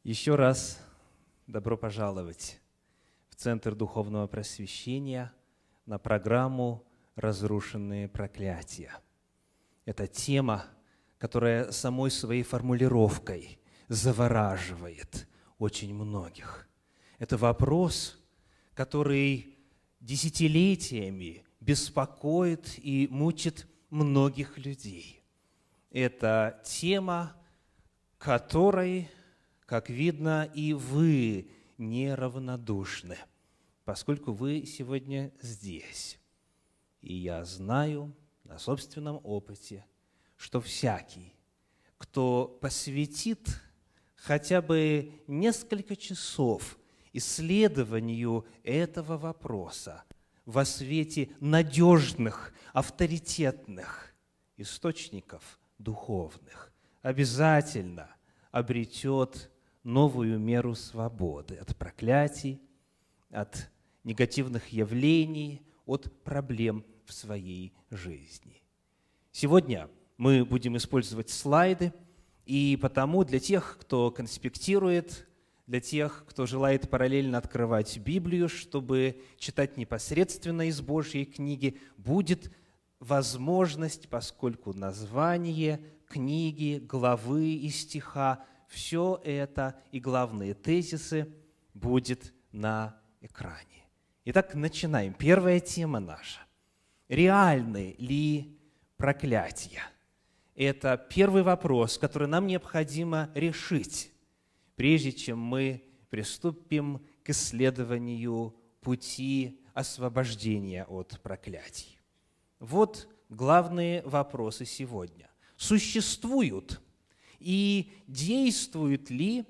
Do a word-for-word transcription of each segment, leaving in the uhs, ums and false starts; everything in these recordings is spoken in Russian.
Еще раз добро пожаловать в Центр Духовного Просвещения на программу «Разрушенные проклятия». Это тема, которая самой своей формулировкой завораживает очень многих. Это вопрос, который десятилетиями беспокоит и мучит многих людей. Это тема, которой, как видно, и вы неравнодушны, поскольку вы сегодня здесь. И я знаю на собственном опыте, что всякий, кто посвятит хотя бы несколько часов исследованию этого вопроса во свете надежных, авторитетных источников духовных, обязательно обретет новую меру свободы от проклятий, от негативных явлений, от проблем в своей жизни. Сегодня мы будем использовать слайды, и потому для тех, кто конспектирует, для тех, кто желает параллельно открывать Библию, чтобы читать непосредственно из Божьей книги, будет возможность, поскольку название книги, главы и стиха, все это и главные тезисы будет на экране. Итак, начинаем. Первая тема наша. Реальны ли проклятия? Это первый вопрос, который нам необходимо решить, прежде чем мы приступим к исследованию пути освобождения от проклятий. Вот главные вопросы сегодня. Существуют и действуют ли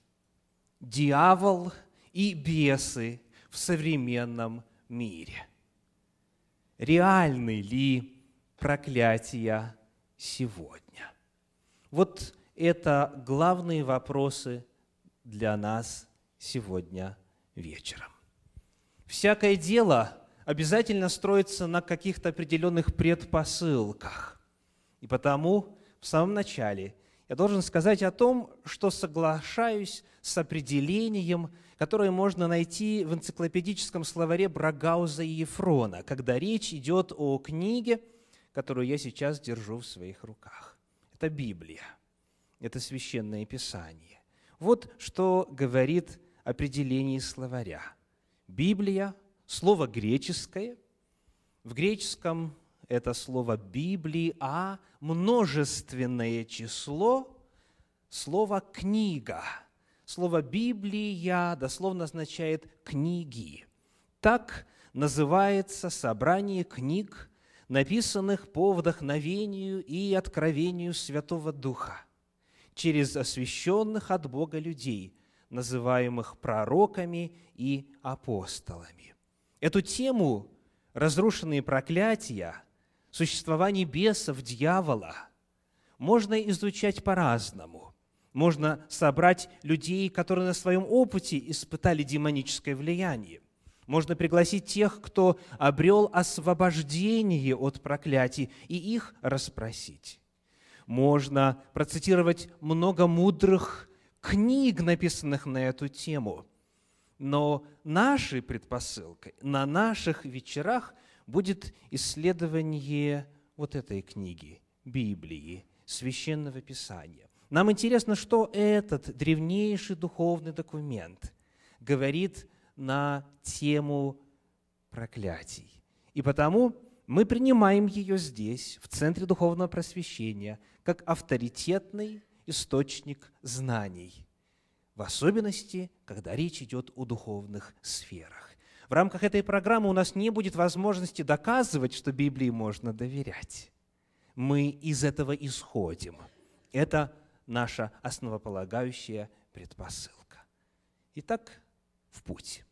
дьявол и бесы в современном мире? Реальны ли проклятия сегодня? Вот это главные вопросы для нас сегодня вечером. Всякое дело обязательно строится на каких-то определенных предпосылках. И потому в самом начале я должен сказать о том, что соглашаюсь с определением, которое можно найти в энциклопедическом словаре Брагауза и Ефрона, когда речь идет о книге, которую я сейчас держу в своих руках. Это Библия, это Священное Писание. Вот что говорит определение словаря. Библия – слово греческое. В греческом это слово «библия», множественное число, слово «книга». Слово «библия» дословно означает «книги». Так называется собрание книг, написанных по вдохновению и откровению Святого Духа через освященных от Бога людей, называемых пророками и апостолами. Эту тему «Разрушенные проклятия», существование бесов, дьявола можно изучать по-разному. Можно собрать людей, которые на своем опыте испытали демоническое влияние. Можно пригласить тех, кто обрел освобождение от проклятий, и их расспросить. Можно процитировать много мудрых книг, написанных на эту тему. Но нашей предпосылкой на наших вечерах будет исследование вот этой книги, Библии, Священного Писания. Нам интересно, что этот древнейший духовный документ говорит на тему проклятий. И потому мы принимаем ее здесь, в Центре Духовного Просвещения, как авторитетный источник знаний, в особенности, когда речь идет о духовных сферах. В рамках этой программы у нас не будет возможности доказывать, что Библии можно доверять. Мы из этого исходим. Это наша основополагающая предпосылка. Итак, в путь.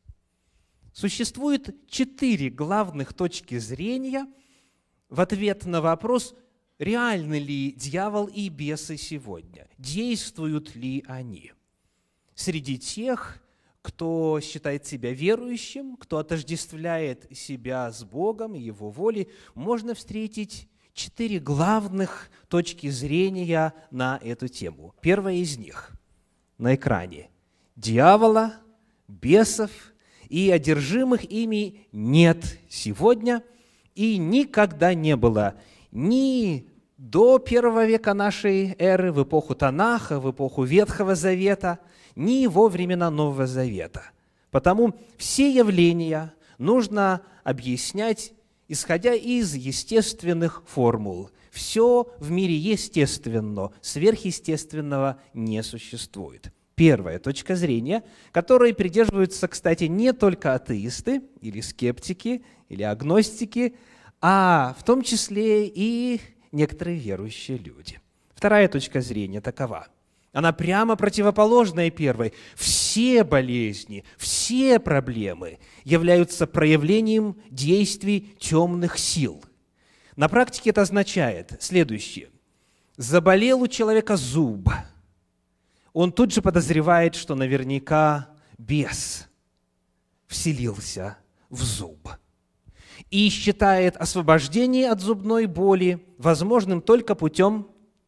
Существует четыре главных точки зрения в ответ на вопрос, реальны ли дьявол и бесы сегодня, действуют ли они. Среди тех, кто считает себя верующим, кто отождествляет себя с Богом и Его волей, можно встретить четыре главных точки зрения на эту тему. Первая из них на экране. дьявола, бесов и одержимых ими нет сегодня и никогда не было ни до первого века нашей эры, в эпоху Танаха, в эпоху Ветхого Завета, ни во времена Нового Завета. Потому все явления нужно объяснять, исходя из естественных формул. Все в мире естественно, сверхъестественного не существует. Первая точка зрения, которой придерживаются, кстати, не только атеисты или скептики, или агностики, а в том числе и некоторые верующие люди. Вторая точка зрения такова. Она прямо противоположная первой. Все болезни, все проблемы являются проявлением действий темных сил. На практике это означает следующее. Заболел у человека зуб. Он тут же подозревает, что наверняка бес вселился в зуб. И считает освобождение от зубной боли возможным только путем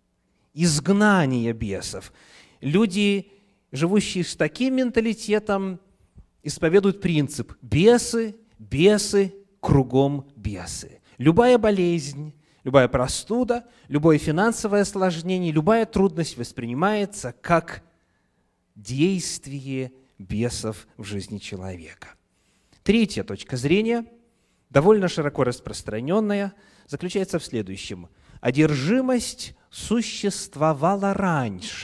изгнания бесов. Люди, живущие с таким менталитетом, исповедуют принцип «бесы, бесы, кругом бесы». Любая болезнь, любая простуда, любое финансовое осложнение, любая трудность воспринимается как действие бесов в жизни человека. Третья точка зрения, довольно широко распространенная, заключается в следующем. Одержимость существовала раньше,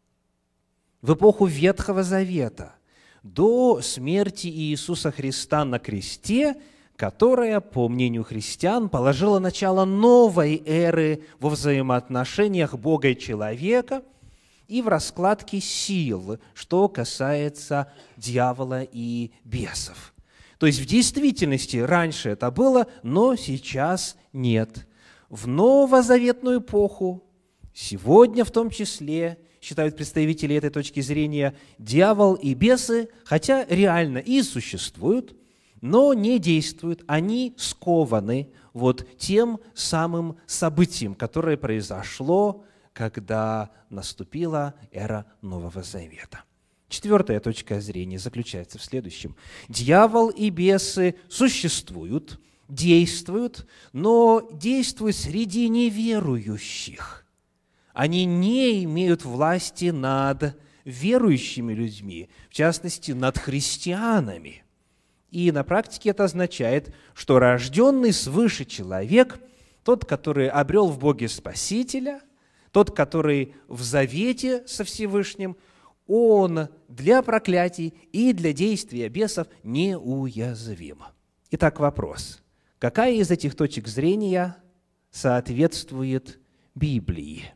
в эпоху Ветхого Завета, до смерти Иисуса Христа на кресте, которая, по мнению христиан, положила начало новой эры во взаимоотношениях Бога и человека и в раскладке сил, что касается дьявола и бесов. То есть в действительности раньше это было, но сейчас нет. В новозаветную эпоху, сегодня в том числе, считают представители этой точки зрения, дьявол и бесы, хотя реально и существуют, но не действуют, они скованы вот тем самым событием, которое произошло, когда наступила эра Нового Завета. Четвертая точка зрения заключается в следующем. Дьявол и бесы существуют, действуют, но действуют среди неверующих. Они не имеют власти над верующими людьми, в частности, над христианами. И на практике это означает, что рожденный свыше человек, тот, который обрел в Боге Спасителя, тот, который в завете со Всевышним, он для проклятий и для действия бесов неуязвим. Итак, вопрос. Какая из этих точек зрения соответствует Библии?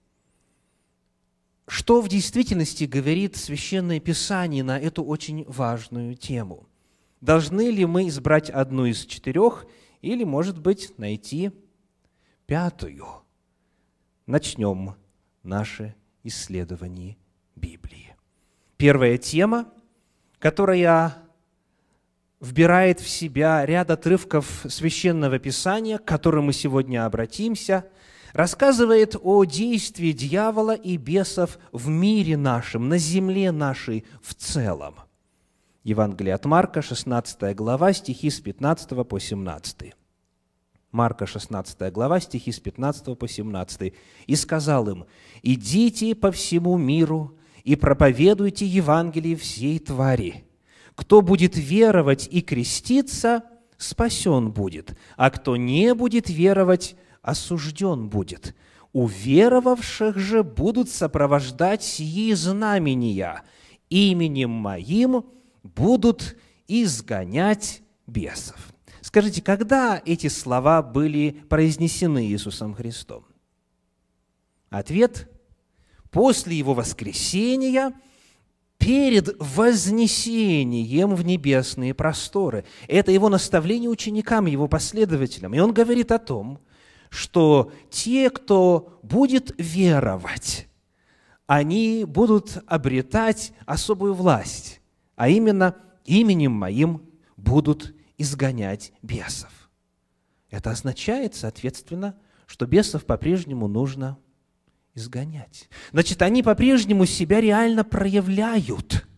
Что в действительности говорит Священное Писание на эту очень важную тему? Должны ли мы избрать одну из четырех или, может быть, найти пятую? Начнем наше исследование Библии. Первая тема, которая вбирает в себя ряд отрывков Священного Писания, к которым мы сегодня обратимся, рассказывает о действии дьявола и бесов в мире нашем, на земле нашей в целом. Евангелие от Марка, шестнадцатая глава, стихи с пятнадцатого по семнадцатый. Марка, шестнадцатая глава, стихи с пятнадцатого по семнадцатый. «И сказал им: идите по всему миру и проповедуйте Евангелие всей твари. Кто будет веровать и креститься, спасен будет, а кто не будет веровать, осужден будет. У веровавших же будут сопровождать сии знамения. Именем моим будут изгонять бесов». Скажите, когда эти слова были произнесены Иисусом Христом? Ответ – после Его воскресения, перед вознесением в небесные просторы. Это Его наставление ученикам, Его последователям. И Он говорит о том, что те, кто будет веровать, они будут обретать особую власть, а именно именем Моим будут изгонять бесов. Это означает, соответственно, что бесов по-прежнему нужно изгонять. Значит, они по-прежнему себя реально проявляют.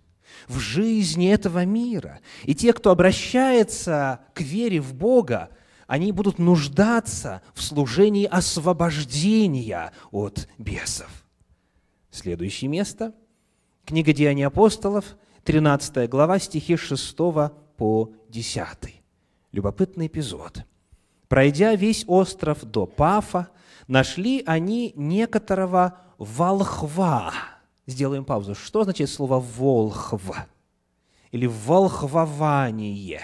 в жизни этого мира. И те, кто обращается к вере в Бога, они будут нуждаться в служении освобождения от бесов. Следующее место. Книга Деяний апостолов, тринадцатая глава, стихи с шестого по десятый. Любопытный эпизод. «Пройдя весь остров до Пафа, нашли они некоторого волхва». Сделаем паузу. Что означает слово «волхв» или «волхвование»?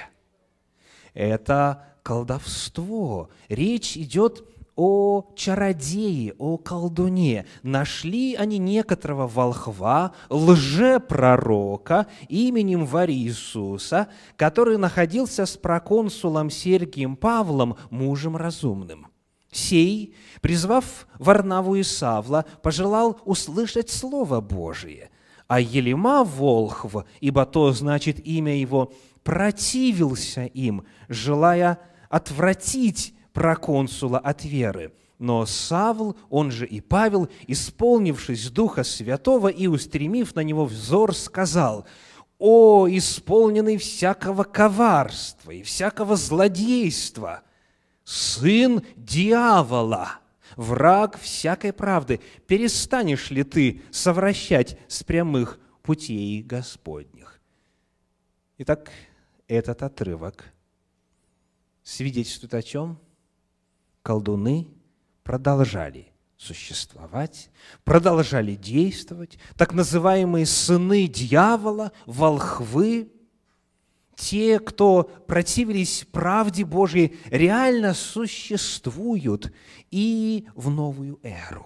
Это колдовство. Речь идет о чародее, о колдуне. Нашли они некоторого волхва, лжепророка именем Варисуса, который находился с проконсулом Сергием Павлом, мужем разумным. Сей, призвав Варнаву и Савла, пожелал услышать Слово Божие, а Елима волхв, ибо то значит имя его, противился им, желая отвратить проконсула от веры. Но Савл, он же и Павел, исполнившись Духа Святого и устремив на него взор, сказал: «О, исполненный всякого коварства и всякого злодейства, сын дьявола, враг всякой правды, перестанешь ли ты совращать с прямых путей Господних?» Итак, этот отрывок свидетельствует о чем? Колдуны продолжали существовать, продолжали действовать. Так называемые сыны дьявола, волхвы, те, кто противились правде Божьей, реально существуют и в новую эру.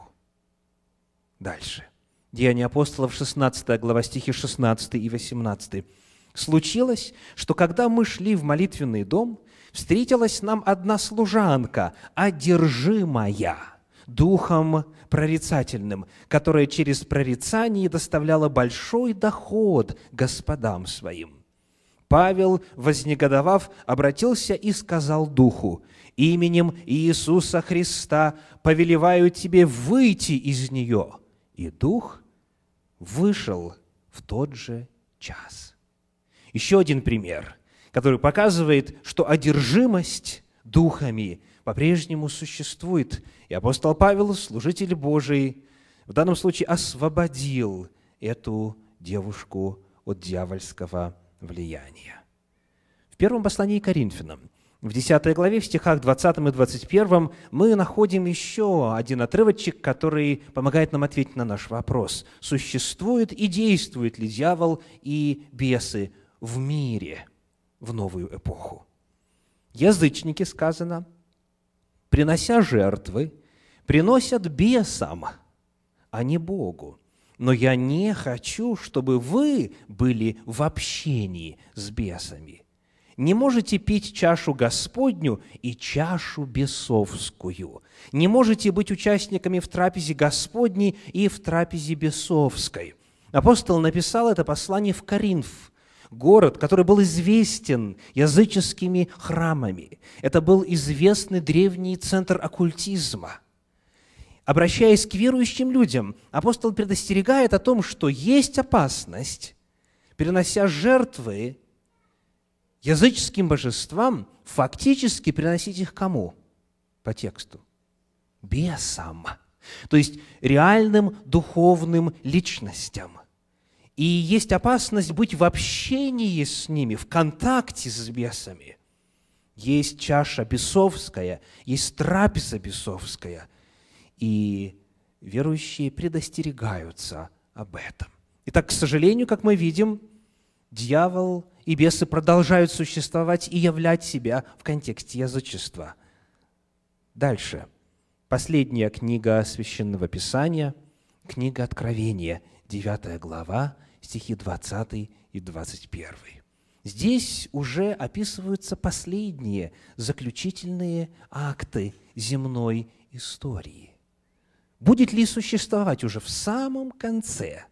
Дальше. Деяния апостолов, шестнадцатая глава, стихи шестнадцатый и восемнадцатый. «Случилось, что когда мы шли в молитвенный дом, встретилась нам одна служанка, одержимая духом прорицательным, которая через прорицание доставляла большой доход господам своим. Павел, вознегодовав, обратился и сказал духу: именем Иисуса Христа повелеваю тебе выйти из нее. И дух вышел в тот же час». Еще один пример, который показывает, что одержимость духами по-прежнему существует. И апостол Павел, служитель Божий, в данном случае освободил эту девушку от дьявольского влияния. В первом послании к Коринфянам, в десятой главе, в стихах двадцатом и двадцать первом, мы находим еще один отрывочек, который помогает нам ответить на наш вопрос. Существует и действует ли дьявол и бесы в мире в новую эпоху? Язычники, сказано, принося жертвы, приносят бесам, а не Богу. Но я не хочу, чтобы вы были в общении с бесами. Не можете пить чашу Господню и чашу бесовскую. Не можете быть участниками в трапезе Господней и в трапезе бесовской. Апостол написал это послание в Коринф, город, который был известен языческими храмами. Это был известный древний центр оккультизма. Обращаясь к верующим людям, апостол предостерегает о том, что есть опасность, перенося жертвы языческим божествам, фактически приносить их кому? По тексту. Бесам. То есть реальным духовным личностям. И есть опасность быть в общении с ними, в контакте с бесами. Есть чаша бесовская, есть трапеза бесовская. И верующие предостерегаются об этом. Итак, к сожалению, как мы видим, дьявол и бесы продолжают существовать и являть себя в контексте язычества. Дальше. Последняя книга Священного Писания, книга Откровения, девятая глава, стихи двадцатый и двадцать первый. Здесь уже описываются последние, заключительные акты земной истории. Будет ли существовать уже в самом конце,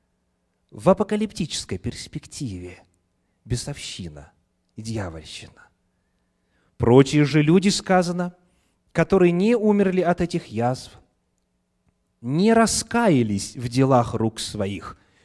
в апокалиптической перспективе, бесовщина и дьявольщина? Прочие же люди, сказано, которые не умерли от этих язв, не раскаялись в делах рук своих,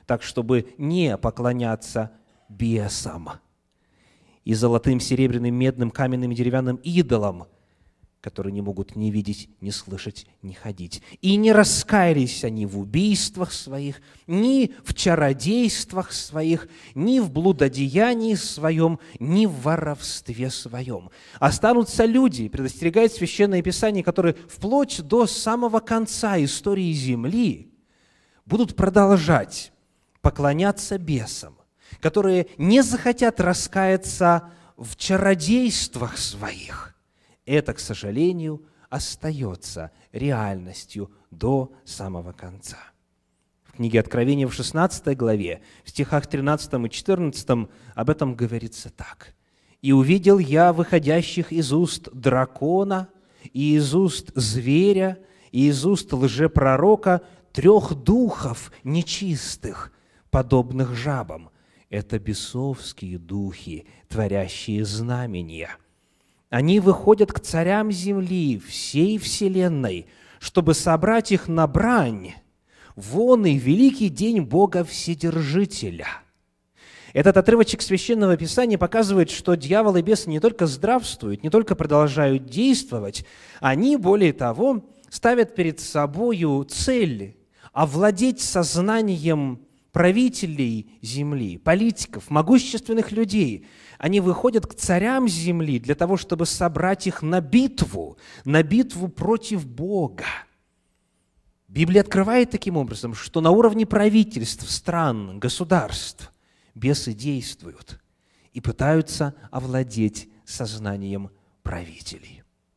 так, чтобы не поклоняться бесам и золотым, серебряным, медным, каменным и деревянным идолам, которые не могут ни видеть, ни слышать, ни ходить. И не раскаялись они в убийствах своих, ни в чародействах своих, ни в блудодеянии своем, ни в воровстве своем. Останутся люди, предостерегает Священное Писание, которые вплоть до самого конца истории земли будут продолжать поклоняться бесам, которые не захотят раскаяться в чародействах своих. Это, к сожалению, остается реальностью до самого конца. В книге Откровения в шестнадцатой главе, в стихах тринадцатом и четырнадцатом об этом говорится так. «И увидел я выходящих из уст дракона, и из уст зверя, и из уст лжепророка трех духов нечистых, подобных жабам». Это бесовские духи, творящие знамения. Они выходят к царям земли, всей вселенной, чтобы собрать их на брань, вон и великий день Бога Вседержителя. Этот отрывочек Священного Писания показывает, что дьявол и бесы не только здравствуют, не только продолжают действовать, они, более того, ставят перед собою цель овладеть сознанием правителей земли, политиков, могущественных людей. Они выходят к царям земли для того, чтобы собрать их на битву, на битву против Бога. Библия открывает таким образом, что на уровне правительств, стран, государств бесы действуют и пытаются овладеть сознанием правителей.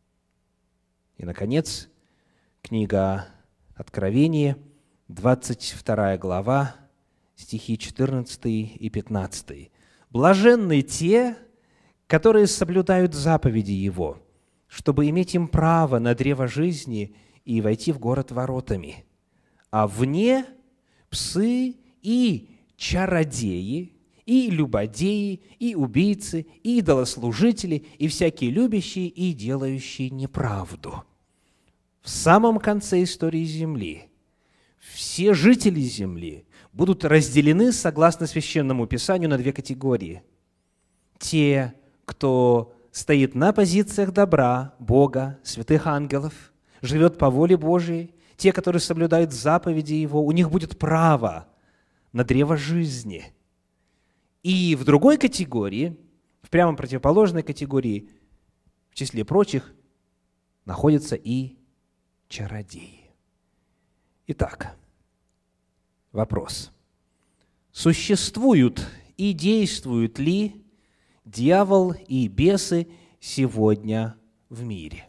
И, наконец, книга Откровения, двадцать вторая глава, стихи четырнадцатый и пятнадцатый. «Блаженны те, которые соблюдают заповеди Его, чтобы иметь им право на древо жизни и войти в город воротами. А вне псы и чародеи, и любодеи, и убийцы, и идолослужители, и всякие любящие и делающие неправду». В самом конце истории земли все жители земли будут разделены, согласно Священному Писанию, на две категории. Те, кто стоит на позициях добра, Бога, святых ангелов, живет по воле Божией, те, которые соблюдают заповеди Его, у них будет право на древо жизни. И в другой категории, в прямо противоположной категории, в числе прочих, находятся и чародеи. Итак, вопрос. Существуют и действуют ли дьявол и бесы сегодня в мире?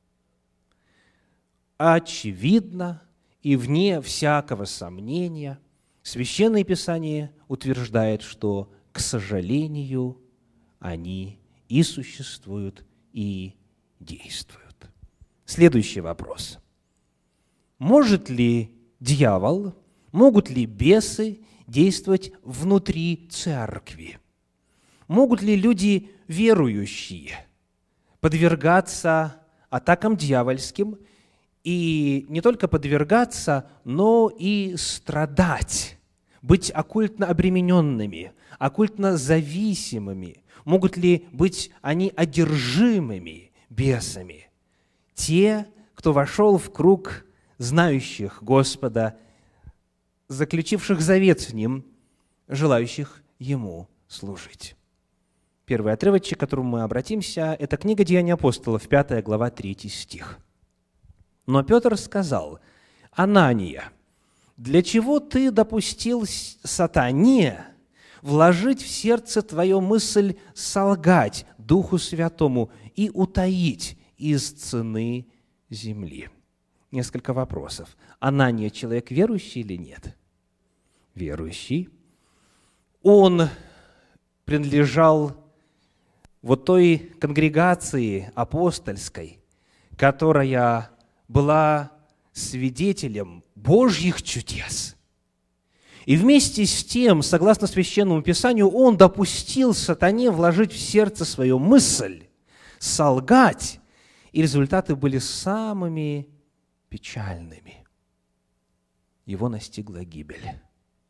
Очевидно и вне всякого сомнения Священное Писание утверждает, что, к сожалению, они и существуют, и действуют. Следующий вопрос. Может ли дьявол, могут ли бесы действовать внутри церкви? Могут ли люди верующие подвергаться атакам дьявольским и не только подвергаться, но и страдать, быть оккультно обремененными, оккультно зависимыми? Могут ли быть они одержимыми бесами? Те, кто вошел в круг знающих Господа, заключивших завет с Ним, желающих Ему служить. Первый отрывочек, к которому мы обратимся, это книга Деяний апостолов, пятая глава, третий стих. «Но Петр сказал: Анания, для чего ты допустил сатане вложить в сердце твое мысль солгать Духу Святому и утаить из цены земли?» Несколько вопросов. Анания человек верующий или нет? Верующий. Он принадлежал вот той конгрегации апостольской, которая была свидетелем Божьих чудес. И вместе с тем, согласно Священному Писанию, он допустил сатане вложить в сердце свою мысль, солгать, и результаты были самыми печальными. Его настигла гибель.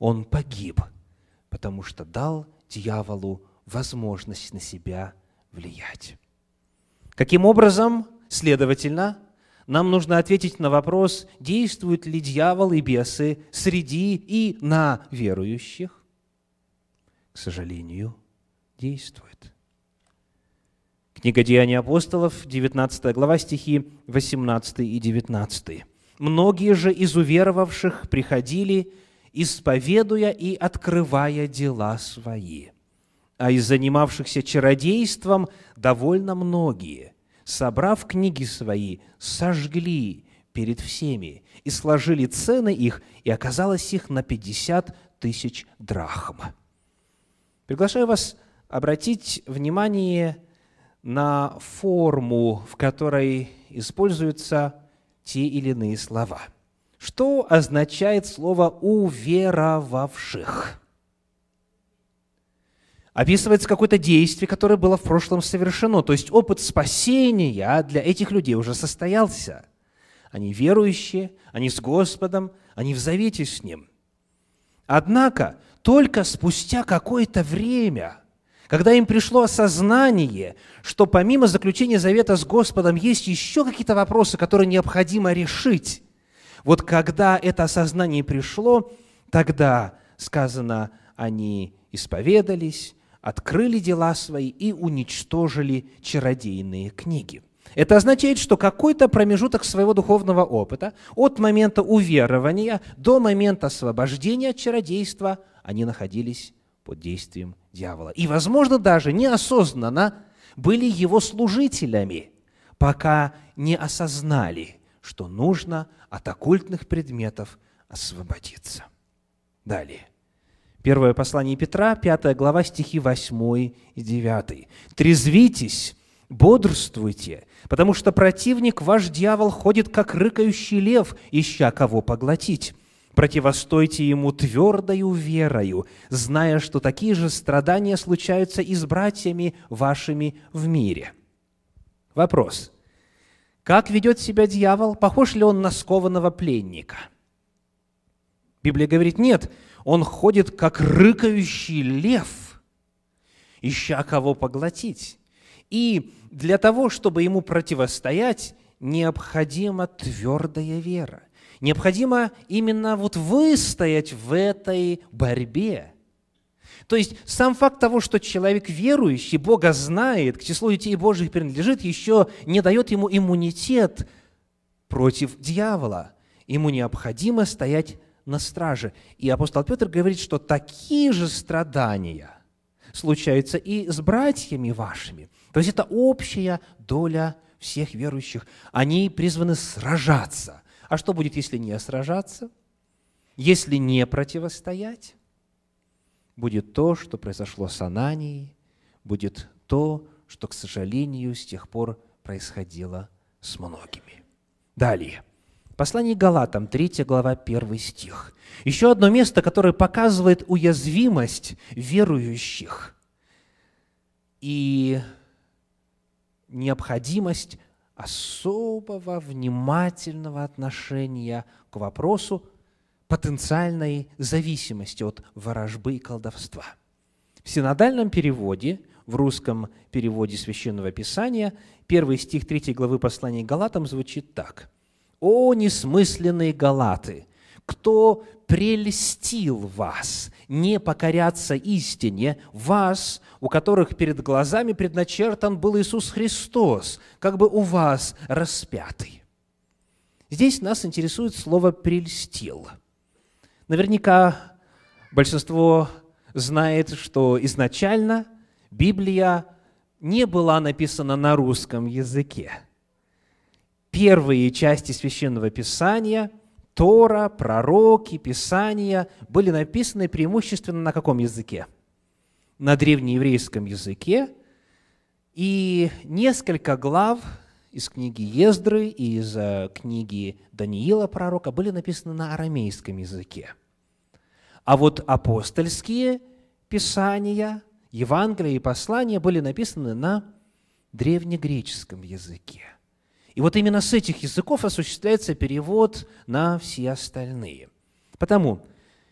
он погиб, потому что дал дьяволу возможность на себя влиять. Каким образом, следовательно, нам нужно ответить на вопрос, действуют ли дьявол и бесы среди и на верующих? К сожалению, действует. Книга «Деяния апостолов», девятнадцатая глава, стихи восемнадцатый и девятнадцатый. «Многие же из уверовавших приходили, исповедуя и открывая дела свои. А из занимавшихся чародейством довольно многие, собрав книги свои, сожгли перед всеми и сложили цены их, и оказалось их на пятьдесят тысяч драхм». Приглашаю вас обратить внимание на форму, в которой используются те или иные слова. Что означает слово «уверовавших»? Описывается какое-то действие, которое было в прошлом совершено. То есть опыт спасения для этих людей уже состоялся. Они верующие, они с Господом, они в завете с Ним. Однако только спустя какое-то время, когда им пришло осознание, что помимо заключения завета с Господом есть еще какие-то вопросы, которые необходимо решить, вот когда это осознание пришло, тогда, сказано, они исповедались, открыли дела свои и уничтожили чародейные книги. Это означает, что какой-то промежуток своего духовного опыта от момента уверования до момента освобождения от чародейства они находились под действием дьявола. И, возможно, даже неосознанно были его служителями, пока не осознали, что нужно от оккультных предметов освободиться. Далее. Первое послание Петра, пятая глава, стихи восьмой и девятый. «Трезвитесь, бодрствуйте, потому что противник ваш дьявол ходит, как рыкающий лев, ища кого поглотить. Противостойте ему твердою верою, зная, что такие же страдания случаются и с братьями вашими в мире». Вопрос. Как ведет себя дьявол? Похож ли он на скованного пленника? Библия говорит, нет, он ходит, как рыкающий лев, ища кого поглотить. И для того, чтобы ему противостоять, необходима твердая вера. Необходимо именно вот выстоять в этой борьбе. То есть сам факт того, что человек верующий, Бога знает, к числу детей Божьих принадлежит, еще не дает ему иммунитет против дьявола. Ему необходимо стоять на страже. И апостол Петр говорит, что такие же страдания случаются и с братьями вашими. То есть это общая доля всех верующих. Они призваны сражаться. А что будет, если не сражаться? Если не противостоять? Будет то, что произошло с Ананией, будет то, что, к сожалению, с тех пор происходило с многими. Далее. Послание Галатам, третья глава, первый стих. Еще одно место, которое показывает уязвимость верующих и необходимость особого внимательного отношения к вопросу потенциальной зависимости от ворожбы и колдовства. В синодальном переводе, в русском переводе Священного Писания, первый стих третьей главы послания Галатам звучит так. «О, несмысленные галаты! Кто прельстил вас не покоряться истине, вас, у которых перед глазами предначертан был Иисус Христос, как бы у вас распятый». Здесь нас интересует слово «прельстил». Наверняка большинство знает, что изначально Библия не была написана на русском языке. Первые части Священного Писания, Тора, пророки, Писания были написаны преимущественно на каком языке? На древнееврейском языке. И несколько глав из книги Ездры и из книги Даниила пророка были написаны на арамейском языке. А вот апостольские писания, Евангелия и послания были написаны на древнегреческом языке. И вот именно с этих языков осуществляется перевод на все остальные. Потому,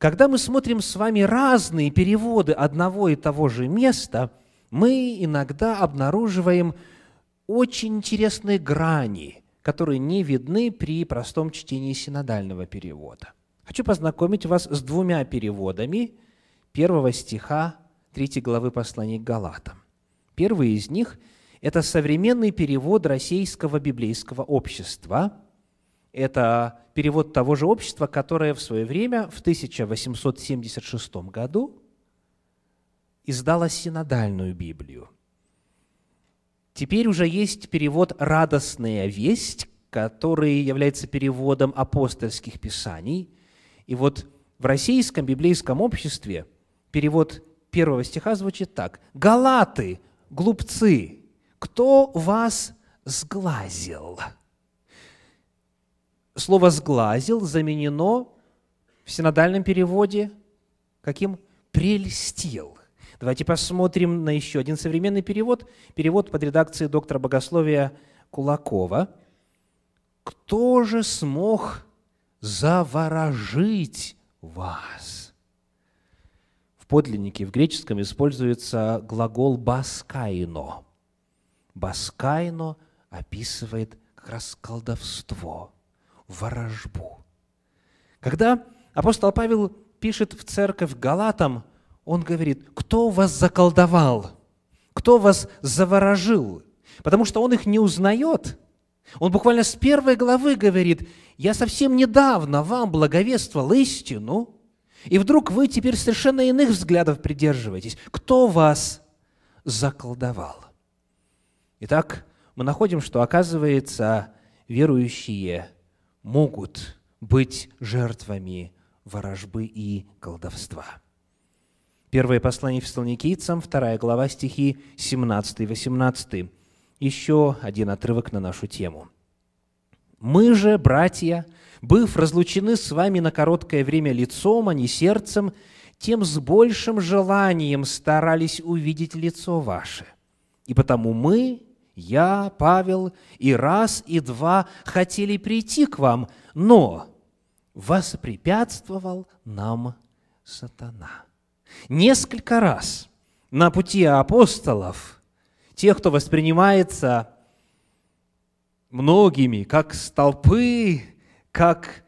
когда мы смотрим с вами разные переводы одного и того же места, мы иногда обнаруживаем очень интересные грани, которые не видны при простом чтении синодального перевода. Хочу познакомить вас с двумя переводами первого стиха третьей главы послания к Галатам. Первый из них – это современный перевод Российского библейского общества. Это перевод того же общества, которое в свое время, в тысяча восемьсот семьдесят шестом году, издало синодальную Библию. Теперь уже есть перевод «Радостная весть», который является переводом апостольских писаний. И вот в Российском библейском обществе перевод первого стиха звучит так: «Галаты, глупцы, кто вас сглазил?» Слово «сглазил» заменено в синодальном переводе каким? «Прельстил». Давайте посмотрим на еще один современный перевод, перевод под редакцией доктора богословия Кулакова. «Кто же смог заворожить вас?» В подлиннике, в греческом, используется глагол «баскайно». «Баскайно» описывает как раз колдовство, ворожбу. Когда апостол Павел пишет в церковь Галатам, он говорит: кто вас заколдовал, кто вас заворожил, потому что он их не узнает. Он буквально с первой главы говорит: я совсем недавно вам благовествовал истину, и вдруг вы теперь совершенно иных взглядов придерживаетесь. Кто вас заколдовал? Итак, мы находим, что, оказывается, верующие могут быть жертвами ворожбы и колдовства. Первое послание Фессалоникийцам, вторая глава, стихи семнадцатый восемнадцатый. Еще один отрывок на нашу тему. «Мы же, братья, быв разлучены с вами на короткое время лицом, а не сердцем, тем с большим желанием старались увидеть лицо ваше. И потому мы, я, Павел, и раз, и два хотели прийти к вам, но воспрепятствовал нам сатана». Несколько раз на пути апостолов, тех, кто воспринимается многими как столпы, как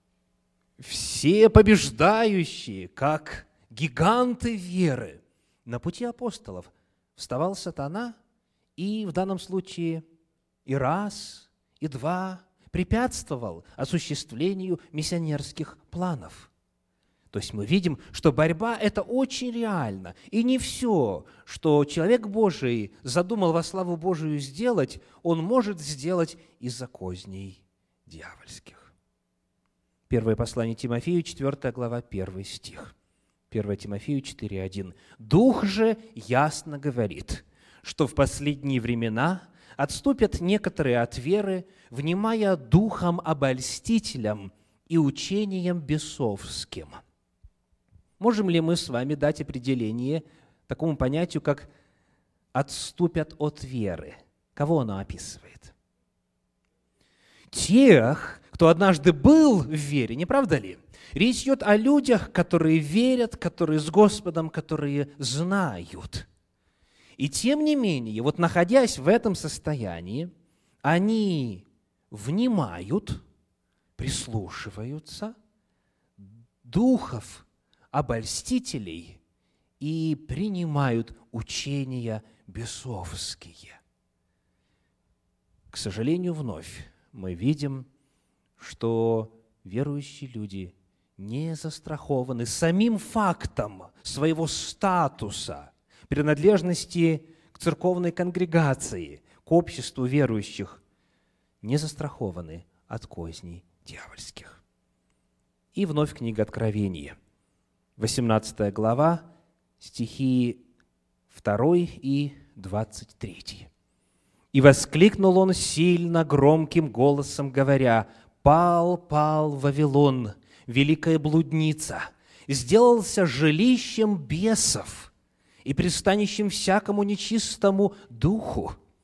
все побеждающие, как гиганты веры, на пути апостолов вставал сатана и в данном случае и раз, и два препятствовал осуществлению миссионерских планов. То есть мы видим, что борьба – это очень реально. И не все, что человек Божий задумал во славу Божию сделать, он может сделать из-за козней дьявольских. Первое послание Тимофею, четвёртая глава, первый стих. первое Тимофею четыре один. «Дух же ясно говорит, что в последние времена отступят некоторые от веры, внимая духом обольстителям и учением бесовским». Можем ли мы с вами дать определение такому понятию, как «отступят от веры»? Кого оно описывает? Тех, кто однажды был в вере, не правда ли? Речь идет о людях, которые верят, которые с Господом, которые знают. И тем не менее, вот находясь в этом состоянии, они внимают, прислушиваются, духов обольстителей и принимают учения бесовские. К сожалению, вновь мы видим, что верующие люди не застрахованы самим фактом своего статуса, принадлежности к церковной конгрегации, к обществу верующих, не застрахованы от козней дьявольских. И вновь книга Откровения, восемнадцатая глава, стихи второй и двадцать третий. «И воскликнул он сильно громким голосом, говоря: пал, пал Вавилон, великая блудница, сделался жилищем бесов и пристанищем всякому нечистому духу,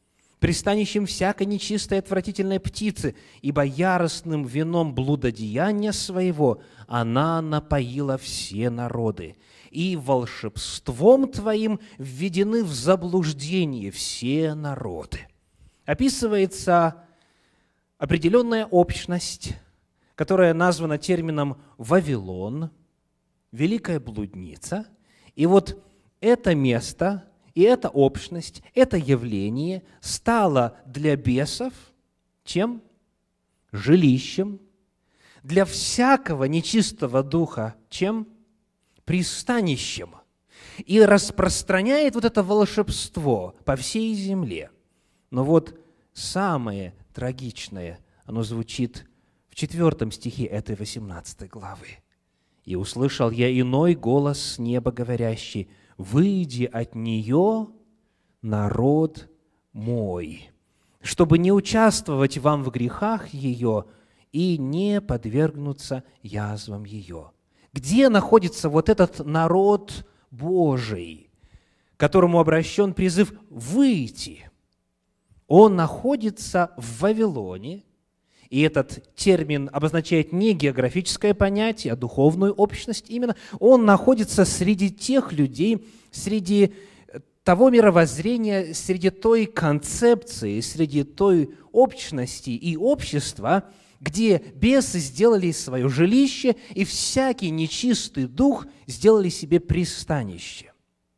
пристанищем всякой нечистой и отвратительной птицы, ибо яростным вином блудодеяния своего она напоила все народы. И волшебством Твоим введены в заблуждение все народы». Описывается определенная общность, которая названа термином «Вавилон», «Великая блудница». И вот это место и эта общность, это явление стало для бесов чем? Жилищем. Для всякого нечистого духа чем? Пристанищем. И распространяет вот это волшебство по всей земле. Но вот самое трагичное, оно звучит в четвертом стихе этой восемнадцатой главы. «И услышал я иной голос с неба, говорящий: выйди от нее, народ мой, чтобы не участвовать вам в грехах ее и не подвергнуться язвам ее». Где находится вот этот народ Божий, к которому обращен призыв выйти? Он находится в Вавилоне, и этот термин обозначает не географическое понятие, а духовную общность именно. Он находится среди тех людей, среди того мировоззрения, среди той концепции, среди той общности и общества, где бесы сделали свое жилище, и всякий нечистый дух сделали себе пристанище.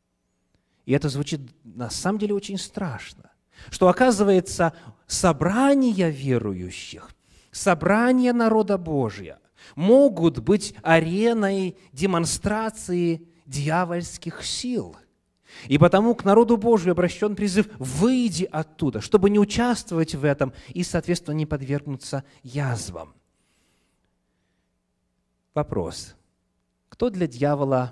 И это звучит на самом деле очень страшно, что, оказывается, собрания верующих, собрания народа Божия могут быть ареной демонстрации дьявольских сил. И потому к народу Божию обращен призыв «выйди оттуда», чтобы не участвовать в этом и, соответственно, не подвергнуться язвам. Вопрос. Кто для дьявола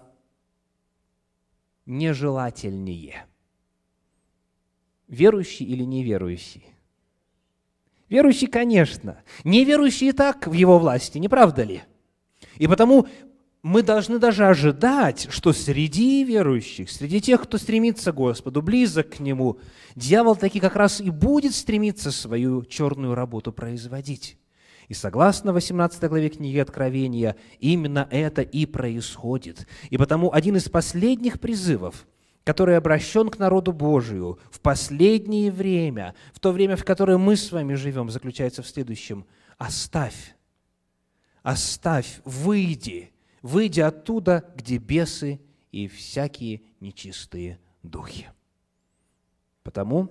нежелательнее? Верующий или неверующий? Верующий, конечно. Неверующий и так в его власти, не правда ли? И потому мы должны даже ожидать, что среди верующих, среди тех, кто стремится к Господу, близок к Нему, дьявол таки как раз и будет стремиться свою черную работу производить. И согласно восемнадцатой главе книги Откровения, именно это и происходит. И потому один из последних призывов, который обращен к народу Божию в последнее время, в то время, в которое мы с вами живем, заключается в следующем: оставь, оставь, выйди, выйди оттуда, где бесы и всякие нечистые духи. Потому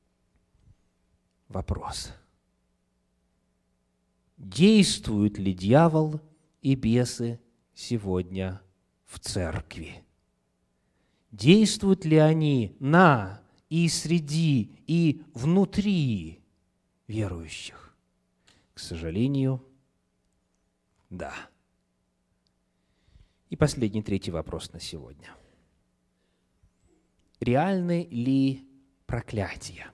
вопрос: действуют ли дьявол и бесы сегодня в церкви? Действуют ли они на и среди, и внутри верующих? К сожалению, да. И последний, третий вопрос на сегодня. Реальны ли проклятия?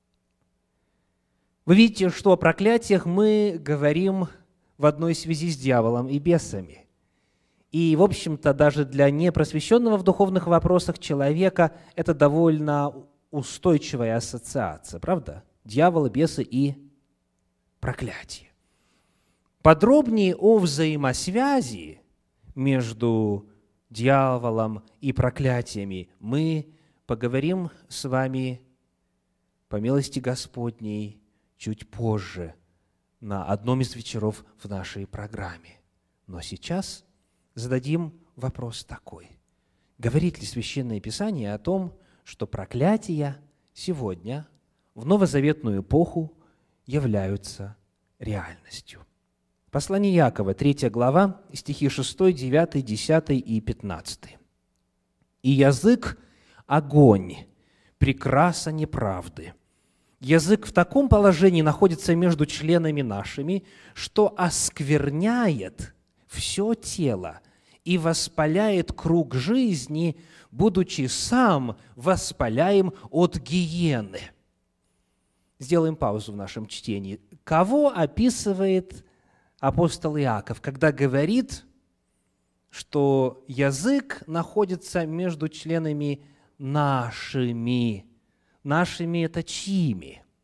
Вы видите, что о проклятиях мы говорим в одной связи с дьяволом и бесами. И, в общем-то, даже для непросвещенного в духовных вопросах человека это довольно устойчивая ассоциация, правда? Дьявол, бесы и проклятие. Подробнее о взаимосвязи между дьяволом и проклятиями мы поговорим с вами по милости Господней чуть позже на одном из вечеров в нашей программе. Но сейчас зададим вопрос такой. Говорит ли Священное Писание о том, что проклятия сегодня, в новозаветную эпоху, являются реальностью? Послание Иакова, третья глава, стихи шестой, девятый, десятый и пятнадцатый. «И язык – огонь, прекраса неправды. Язык в таком положении находится между членами нашими, что оскверняет все тело и воспаляет круг жизни, будучи сам воспаляем от гиены». Сделаем паузу в нашем чтении. Кого описывает апостол Иаков, когда говорит, что язык находится между членами нашими? Нашими – это чьими?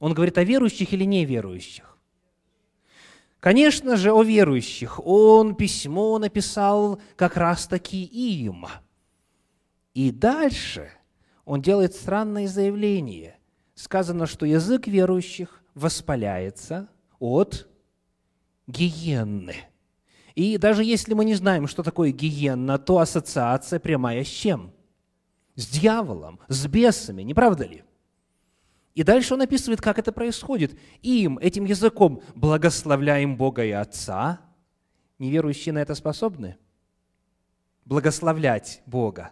Он говорит о верующих или неверующих? Конечно же, о верующих. Он письмо написал как раз-таки им. И дальше он делает странное заявление. Сказано, что язык верующих воспаляется от гиенны. И даже если мы не знаем, что такое гиенна, то ассоциация прямая с чем? С дьяволом, с бесами, не правда ли? И дальше он описывает, как это происходит. Им, этим языком, благословляем Бога и Отца. Неверующие на это способны? Благословлять Бога.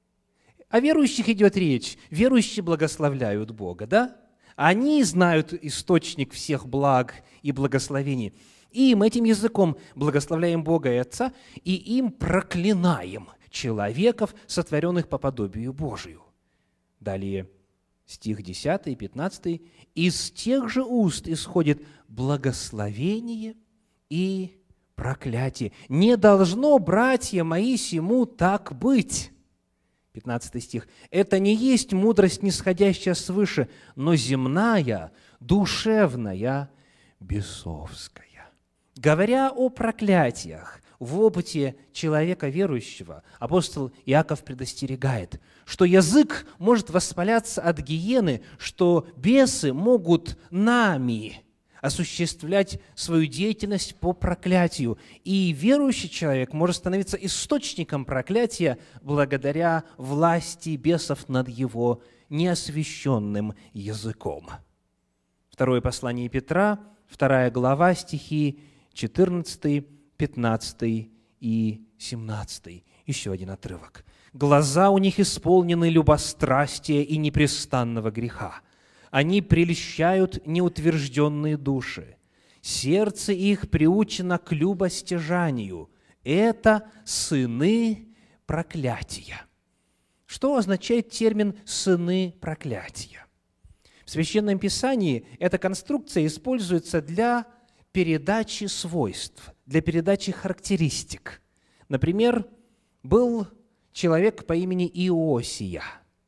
О верующих идет речь. Верующие благословляют Бога, да? Они знают источник всех благ и благословений. Им, этим языком, благословляем Бога и Отца, и им проклинаем человеков, сотворенных по подобию Божию. Далее стих десятый и пятнадцатый. «Из тех же уст исходит благословение и проклятие. Не должно, братья мои, сему так быть». пятнадцатый стих. «Это не есть мудрость, нисходящая свыше, но земная, душевная, бесовская». Говоря о проклятиях в опыте человека верующего, апостол Иаков предостерегает, что язык может воспаляться от гиены, что бесы могут нами осуществлять свою деятельность по проклятию. И верующий человек может становиться источником проклятия благодаря власти бесов над его неосвященным языком. Второе послание Петра, вторая глава, стихи четырнадцатый, пятнадцатый и семнадцатый. Еще один отрывок. «Глаза у них исполнены любострастия и непрестанного греха. Они прельщают неутвержденные души. Сердце их приучено к любостяжанию. Это сыны проклятия». Что означает термин «сыны проклятия»? В Священном Писании эта конструкция используется для передачи свойств, для передачи характеристик. Например, был человек по имени Иосия,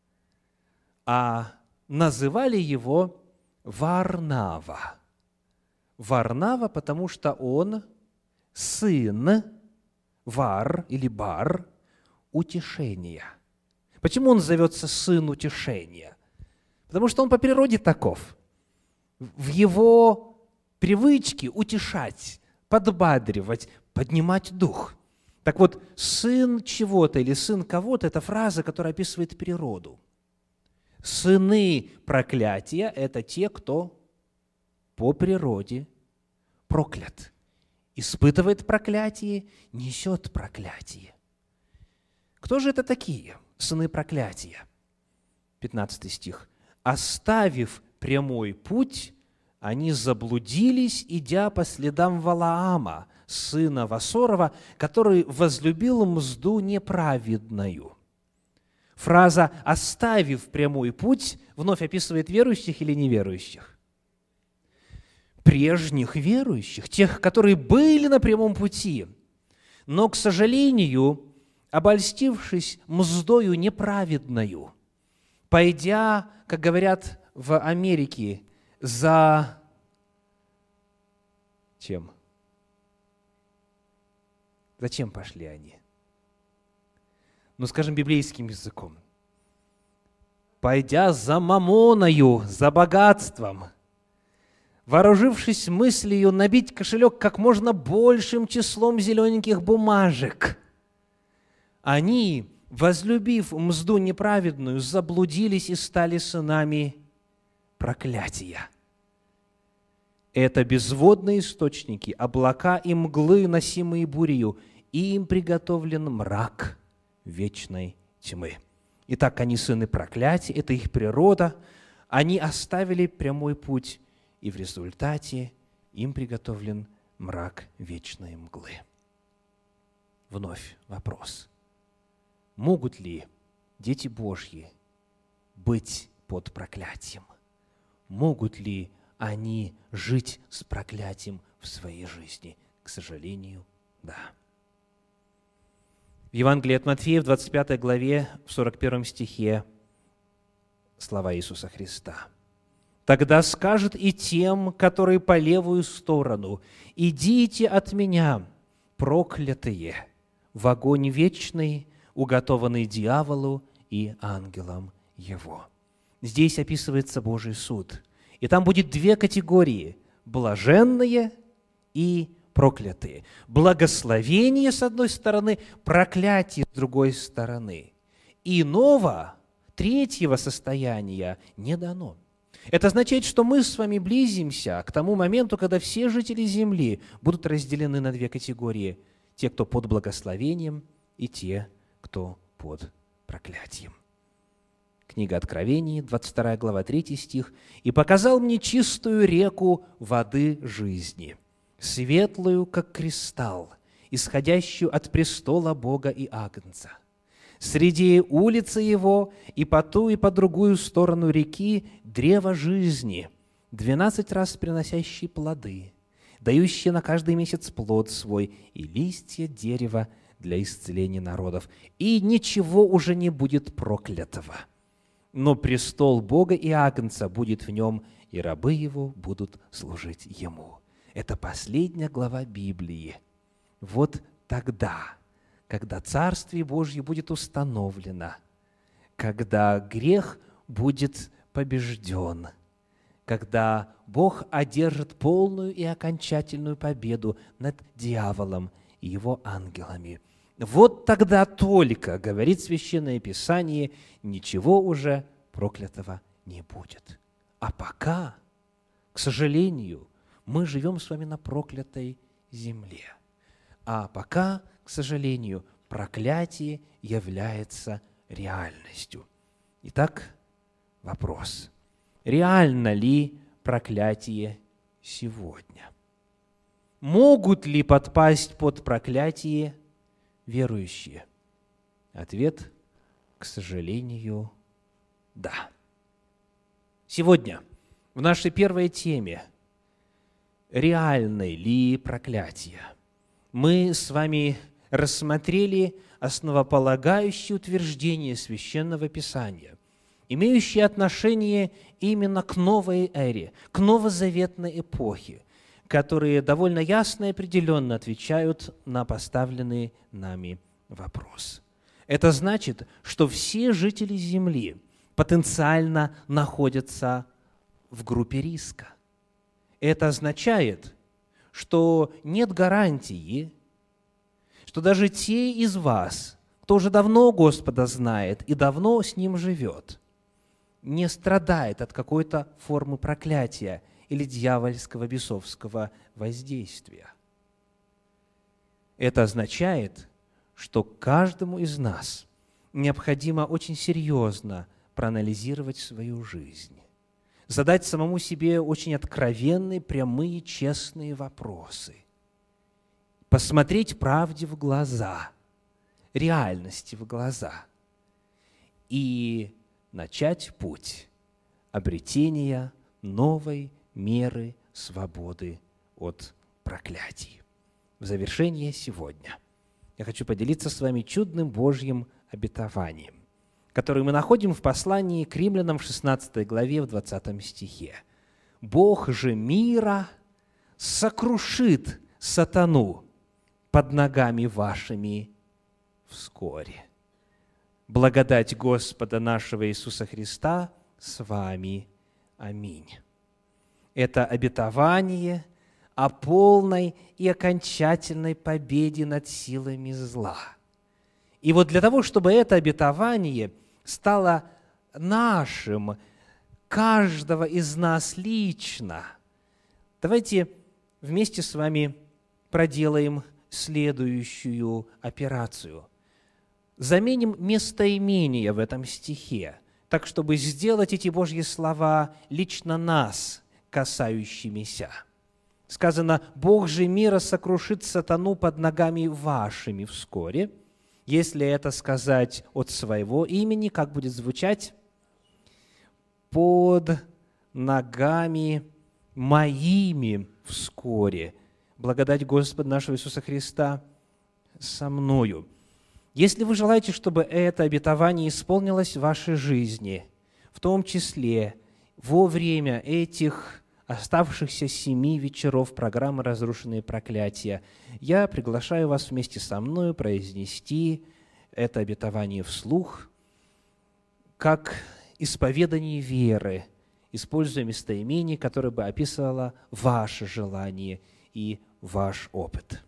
а называли его Варнава. Варнава, потому что он сын Вар или Бар утешения. Почему он зовется сын утешения? Потому что он по природе таков. В его привычке утешать, подбадривать, поднимать дух. Так вот, сын чего-то или сын кого-то – это фраза, которая описывает природу. Сыны проклятия – это те, кто по природе проклят, испытывает проклятие, несет проклятие. Кто же это такие, сыны проклятия? пятнадцатый стих. «Оставив прямой путь, они заблудились, идя по следам Валаама, сына Васорова, который возлюбил мзду неправедную». Фраза «оставив прямой путь» вновь описывает верующих или неверующих? Прежних верующих, тех, которые были на прямом пути, но, к сожалению, обольстившись мздою неправедною, пойдя, как говорят в Америке, за чем? Зачем пошли они? Ну, скажем, библейским языком. Пойдя за мамоною, за богатством, вооружившись мыслью набить кошелек как можно большим числом зелененьких бумажек, они, возлюбив мзду неправедную, заблудились и стали сынами проклятия. Это безводные источники, облака и мглы, носимые бурею, и им приготовлен мрак вечной тьмы. Итак, они сыны проклятия, это их природа. Они оставили прямой путь, и в результате им приготовлен мрак вечной мглы. Вновь вопрос. Могут ли дети Божьи быть под проклятием? Могут ли они жить с проклятием в своей жизни? К сожалению, да. В Евангелии от Матфея, в двадцать пятой главе, в сорок первом стихе, слова Иисуса Христа. Тогда скажет и тем, которые по левую сторону: идите от меня, проклятые, в огонь вечный, уготованный дьяволу и ангелам его». Здесь описывается Божий суд. И там будет две категории – блаженные и проклятые. Благословение с одной стороны, проклятие с другой стороны. Иного, третьего состояния не дано. Это означает, что мы с вами близимся к тому моменту, когда все жители земли будут разделены на две категории: те, кто под благословением, и те, кто под проклятием. Книга Откровений, двадцать вторая глава, третий стих. «И показал мне чистую реку воды жизни, светлую, как кристалл, исходящую от престола Бога и Агнца. Среди улицы его и по ту, и по другую сторону реки древо жизни, двенадцать раз приносящие плоды, дающие на каждый месяц плод свой, и листья дерева для исцеления народов. И ничего уже не будет проклятого. Но престол Бога и Агнца будет в нем, и рабы его будут служить ему». Это последняя глава Библии. Вот тогда, когда Царствие Божье будет установлено, когда грех будет побежден, когда Бог одержит полную и окончательную победу над дьяволом и его ангелами. Вот тогда только, говорит Священное Писание, ничего уже проклятого не будет. А пока, к сожалению, мы живем с вами на проклятой земле. А пока, к сожалению, проклятие является реальностью. Итак, вопрос: реально ли проклятие сегодня? Могут ли подпасть под проклятие верующие? Ответ, к сожалению, да. Сегодня в нашей первой теме «Реальное ли проклятие?» мы с вами рассмотрели основополагающие утверждения Священного Писания, имеющие отношение именно к новой эре, к новозаветной эпохе, которые довольно ясно и определенно отвечают на поставленный нами вопрос. Это значит, что все жители Земли потенциально находятся в группе риска. Это означает, что нет гарантии, что даже те из вас, кто уже давно Господа знает и давно с Ним живет, не страдает от какой-то формы проклятия или дьявольского бесовского воздействия. Это означает, что каждому из нас необходимо очень серьезно проанализировать свою жизнь, задать самому себе очень откровенные, прямые, честные вопросы, посмотреть правде в глаза, реальности в глаза и начать путь обретения новой меры свободы от проклятий. В завершение сегодня я хочу поделиться с вами чудным Божьим обетованием, которое мы находим в послании к Римлянам в шестнадцатой главе, в двадцатом стихе. «Бог же мира сокрушит сатану под ногами вашими вскоре. Благодать Господа нашего Иисуса Христа с вами. Аминь». Это обетование о полной и окончательной победе над силами зла. И вот для того, чтобы это обетование стало нашим, каждого из нас лично, давайте вместе с вами проделаем следующую операцию. Заменим местоимение в этом стихе, так, чтобы сделать эти Божьи слова лично нас касающимися. Сказано: «Бог же мира сокрушит сатану под ногами вашими вскоре». Если это сказать от своего имени, как будет звучать? «Под ногами моими вскоре. Благодать Господа нашего Иисуса Христа со мною». Если вы желаете, чтобы это обетование исполнилось в вашей жизни, в том числе во время этих оставшихся семи вечеров программы «Разрушенные проклятия» я приглашаю вас вместе со мной произнести это обетование вслух, как исповедание веры, используя местоимение, которое бы описывало ваше желание и ваш опыт.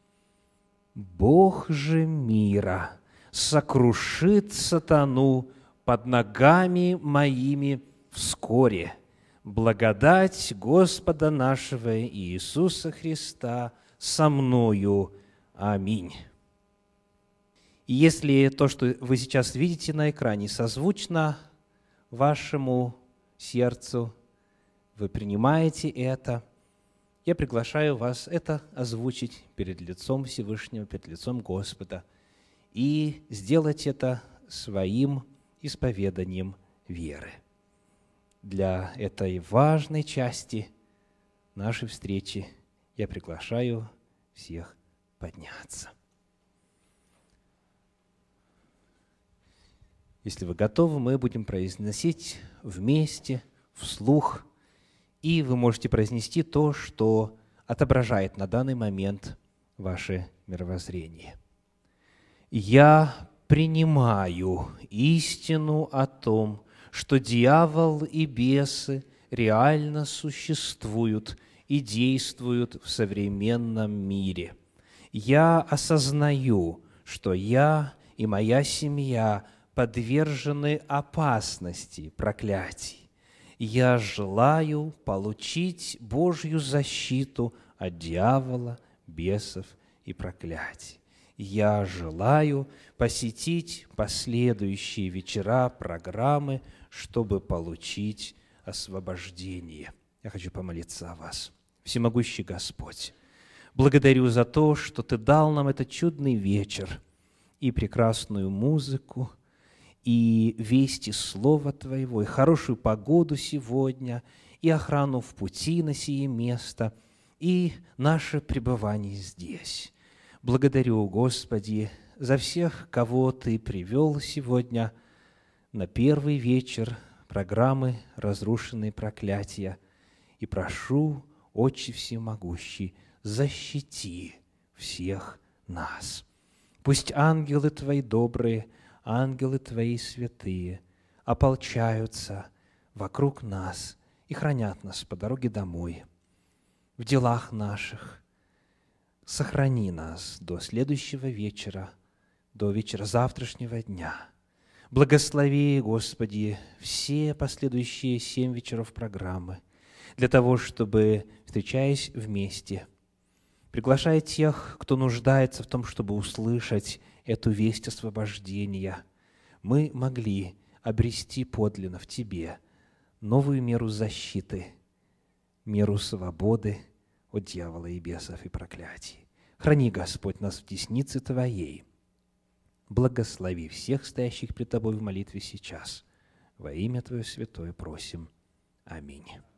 «Бог же мира сокрушит сатану под ногами моими вскоре. Благодать Господа нашего Иисуса Христа со мною. Аминь». И если то, что вы сейчас видите на экране, созвучно вашему сердцу, вы принимаете это, я приглашаю вас это озвучить перед лицом Всевышнего, перед лицом Господа, и сделать это своим исповеданием веры. Для этой важной части нашей встречи я приглашаю всех подняться. Если вы готовы, мы будем произносить вместе, вслух, и вы можете произнести то, что отображает на данный момент ваше мировоззрение. «Я принимаю истину о том, что дьявол и бесы реально существуют и действуют в современном мире. Я осознаю, что я и моя семья подвержены опасности проклятий. Я желаю получить Божью защиту от дьявола, бесов и проклятий. Я желаю посетить последующие вечера программы, чтобы получить освобождение». Я хочу помолиться о вас. Всемогущий Господь, благодарю за то, что Ты дал нам этот чудный вечер и прекрасную музыку, и вести Слова Твоего, и хорошую погоду сегодня, и охрану в пути на сие место, и наше пребывание здесь. Благодарю, Господи, за всех, кого Ты привел сегодня на первый вечер программы «Разрушенные проклятия», и прошу, Отче Всемогущий, защити всех нас. Пусть ангелы Твои добрые, ангелы Твои святые ополчаются вокруг нас и хранят нас по дороге домой, в делах наших. Сохрани нас до следующего вечера, до вечера завтрашнего дня. Благослови, Господи, все последующие семь вечеров программы для того, чтобы, встречаясь вместе, приглашая тех, кто нуждается в том, чтобы услышать эту весть освобождения, мы могли обрести подлинно в Тебе новую меру защиты, меру свободы от дьявола и бесов и проклятий. Храни, Господь, нас в деснице Твоей. Благослови всех стоящих пред Тобой в молитве сейчас. Во имя Твое святое просим. Аминь.